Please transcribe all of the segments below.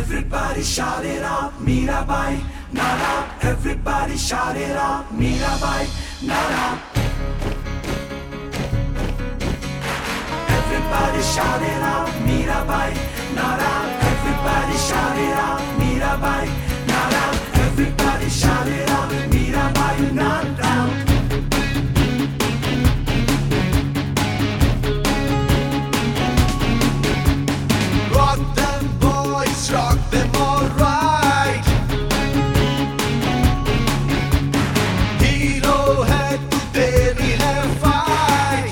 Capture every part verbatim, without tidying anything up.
Everybody shout it out, Mirabai, Nara. Everybody shout it out, Mirabai, Nara. Everybody shout it out, Mirabai, Nara. Everybody shout it out, Mirabai, Nara. Everybody shout it out, Mirabai, Nara. Rock them boys, rock them all right. Hero है तू तेरी है fight.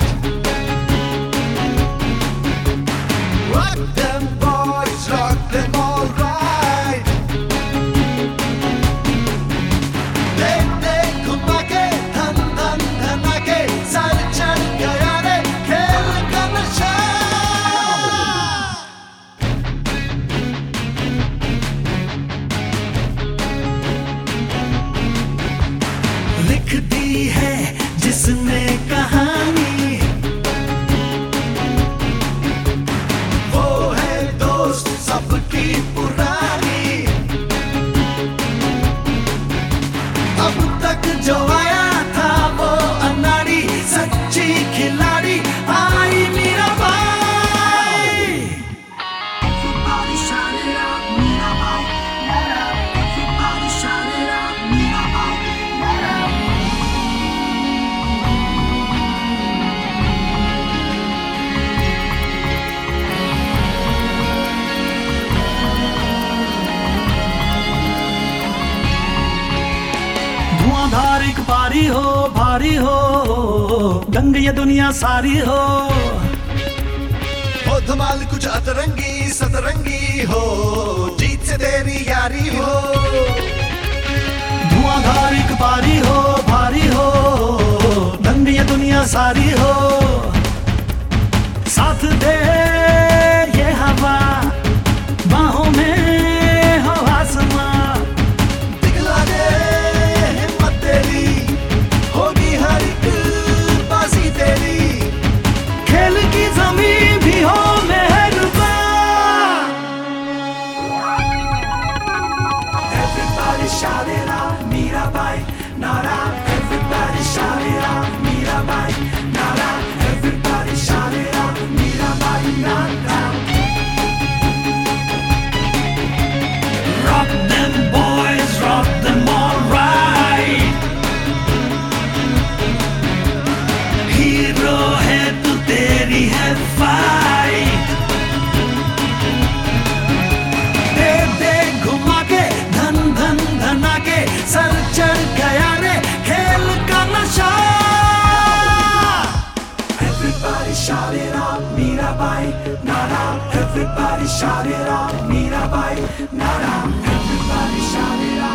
Rock them boys, rock them all right. देख देख घुमा के धन धन धना के सर चढ़ गया रे खेल का नशा. लिख दी है जिसने कहानी, वो है दोस्त सबकी पुरानी. अब तक जो आया था वो अनाड़ी सच्ची खिलाड़ी आई Mirabai. Everybody shout it out, Mirabai, Nara. Everybody shout it out, Mirabai, Nara. धुआंधार एक पारी हो, भारी हो, गंग ये दुनिया सारी हो. हो धमाल कुछ अतरंगी सतरंगी हो, जीत से तेरी यारी हो. धुआंधार एक पारी हो, भारी हो, गंग ये दुनिया सारी हो. साथ दे ये हवा, बाहों में हो आसमां. दिखला दे हिम्मत तेरी, होगी हर एक बाजी तेरी. खेल की जमीन भी हो मेहरबान. Everybody shout it out, Mirabai, Nara. Everybody shout it out, Mirabai, Nara. Everybody shout it out, Mirabai, Nara. Rock them boys, rock them all right. Hero है तू तेरी है fight. दे दे घुमा के धन धन धना के सर चढ़ गया रे खेल का नशा. Everybody shout it out, Mirabai, Nara. Everybody shout it out, Mirabai, Nara. Everybody shout it out.